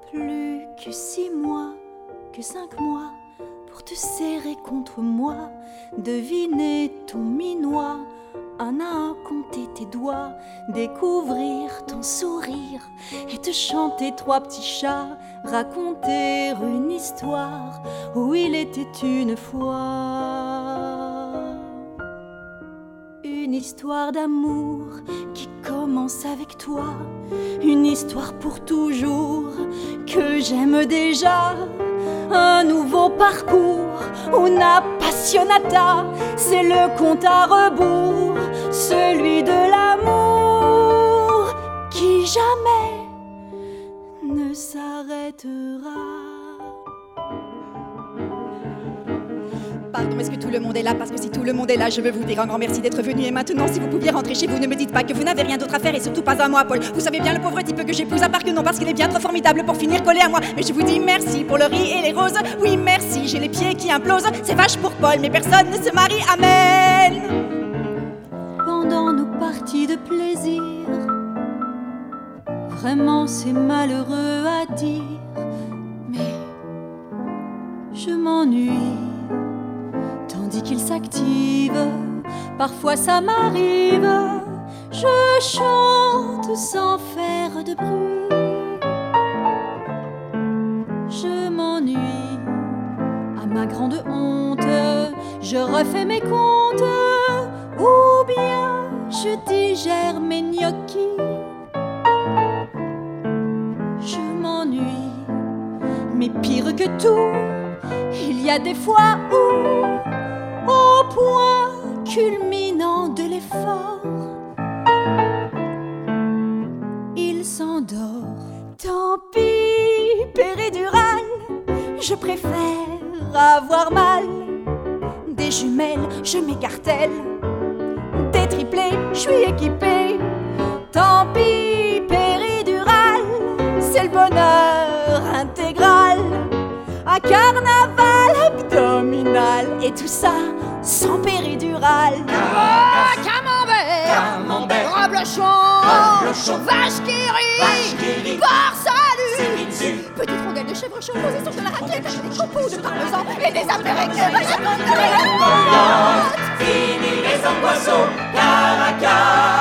Plus que 6 mois, que 5 mois, pour te serrer contre moi, deviner ton minois, un à un compter tes doigts, découvrir ton sourire et te chanter 3 petits chats, raconter une histoire où il était une fois. Une histoire d'amour qui commence avec toi, une histoire pour toujours que j'aime déjà. Un nouveau parcours, una appassionata, c'est le compte à rebours, celui de l'amour qui jamais ne s'arrêtera. Pardon, est-ce que tout le monde est là? Parce que si tout le monde est là, je veux vous dire un grand merci d'être venu. Et maintenant, si vous pouviez rentrer chez vous, ne me dites pas que vous n'avez rien d'autre à faire, et surtout pas à moi, Paul. Vous savez bien le pauvre type que j'épouse, à part que non, parce qu'il est bien trop formidable pour finir collé à moi. Mais je vous dis merci pour le riz et les roses. Oui, merci, j'ai les pieds qui implosent. C'est vache pour Paul, mais personne ne se marie. Amen. Pendant nos parties de plaisir, vraiment c'est malheureux à dire, mais je m'ennuie tandis qu'il s'active. Parfois ça m'arrive, je chante sans faire de bruit. Je m'ennuie, à ma grande honte, je refais mes comptes, ou bien je digère mes gnocchis. Je m'ennuie, mais pire que tout, il y a des fois où, au point culminant de l'effort, il s'endort. Tant pis, péridurale, je préfère avoir mal. Des jumelles, je m'écartèle. Des triplés, je suis équipée. Tant pis, péridurale, c'est le bonheur intégral. Un carnaval abdominal, et tout ça sans péridurale. Camembert, reblochon, vache qui rit, porc salut, petite rondelle de chèvre chaud posée sur de la raclette avec des copeaux de parmesan et des apéritifs. Fini les angoissos, Caracas.